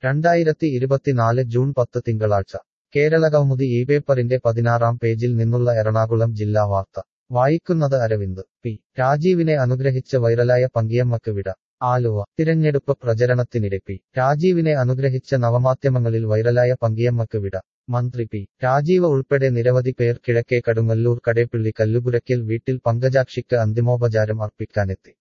2024 June 10 തിങ്കളാഴ്ച കേരളകൗമുദി പേപ്പറിന്റെ 16-ാം പേജിൽ നിന്നുള്ള എറണാകുളം ജില്ലാ വാർത്ത വായിക്കുന്നത് അരവിന്ദ്. രാജീവിനെ അനുഗ്രഹിച്ച് വൈറലായ പങ്കിയമ്മക്ക് വിട. ആലുവ. തിരഞ്ഞെടുപ്പ് പ്രചരണത്തിനിടെ രാജീവിനെ അനുഗ്രഹിച്ച് നവമാധ്യമങ്ങളിൽ വൈറലായ പങ്കിയമ്മക്ക് വിട. മന്ത്രി രാജീവ് ഉൾപ്പെടെ നിരവധി പേർ കിഴക്കേ കടുങ്ങല്ലൂർ കടേപ്പിള്ളി കല്ലുപുരയ്ക്കൽ വീട്ടിൽ പങ്കജാക്ഷിക്ക് അന്തിമോപചാരം അർപ്പിക്കാനെത്തി.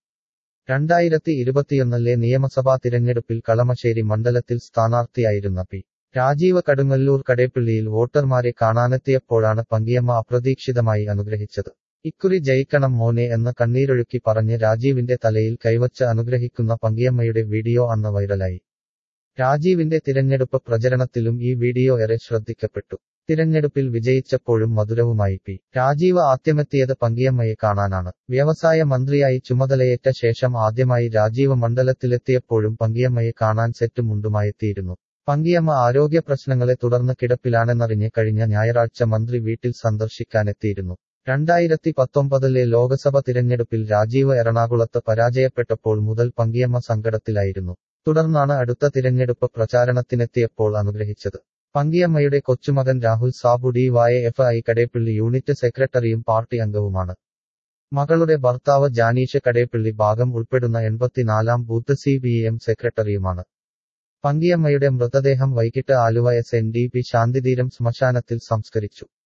2021 നിയമസഭാ തിരഞ്ഞെടുപ്പിൽ കളമശ്ശേരി മണ്ഡലത്തിൽ സ്ഥാനാർത്ഥിയായിരുന്ന രാജീവ് കടുങ്ങല്ലൂർ കടേപ്പിള്ളിയിൽ വോട്ടർമാരെ കാണാനെത്തിയപ്പോഴാണ് പങ്കിയമ്മ അപ്രതീക്ഷിതമായി അനുഗ്രഹിച്ചത്. ഇക്കുറി ജയിക്കണം മോനെ എന്ന് കണ്ണീരൊഴുക്കി പറഞ്ഞ് രാജീവിന്റെ തലയിൽ കൈവച്ച് അനുഗ്രഹിക്കുന്ന പങ്കിയമ്മയുടെ വീഡിയോ അന്ന് വൈറലായി. രാജീവിന്റെ തിരഞ്ഞെടുപ്പ് പ്രചരണത്തിലും ഈ വീഡിയോ ഏറെ ശ്രദ്ധിക്കപ്പെട്ടു. തിരഞ്ഞെടുപ്പിൽ വിജയിച്ചപ്പോഴും മധുരവുമായി രാജീവ് ആദ്യമെത്തിയത് പങ്കിയമ്മയെ കാണാനാണ്. വ്യവസായ മന്ത്രിയായി ചുമതലയേറ്റ ശേഷം ആദ്യമായി രാജീവ് മണ്ഡലത്തിലെത്തിയപ്പോഴും പങ്കിയമ്മയെ കാണാൻ സെറ്റ് മുണ്ടുമായെത്തിയിരുന്നു. പങ്കിയമ്മ ആരോഗ്യ പ്രശ്നങ്ങളെ തുടർന്ന് കിടപ്പിലാണെന്നറിഞ്ഞ് കഴിഞ്ഞ ഞായറാഴ്ച മന്ത്രി വീട്ടിൽ സന്ദർശിക്കാനെത്തിയിരുന്നു. 2019 ലോക്സഭ തിരഞ്ഞെടുപ്പിൽ രാജീവ് എറണാകുളത്ത് പരാജയപ്പെട്ടപ്പോൾ മുതൽ പങ്കിയമ്മ സങ്കടത്തിലായിരുന്നു. തുടർന്നാണ് അടുത്ത തിരഞ്ഞെടുപ്പ് പ്രചാരണത്തിനെത്തിയപ്പോൾ അനുഗ്രഹിച്ചത്. പങ്കിയമ്മയുടെ കൊച്ചുമകൻ രാഹുൽ സാബു DYFI കടേപ്പിള്ളി യൂണിറ്റ് സെക്രട്ടറിയും പാർട്ടി അംഗവുമാണ്. മകളുടെ ഭർത്താവ് ജാനീഷ് കടേപ്പിള്ളി ഭാഗം ഉൾപ്പെടുന്ന 84-ാം ബൂത്ത് CPM സെക്രട്ടറിയുമാണ്. പങ്കിയമ്മയുടെ മൃതദേഹം വൈകിട്ട് ആലുവ SNDP ശാന്തിതീരം ശ്മശാനത്തിൽ സംസ്കരിച്ചു.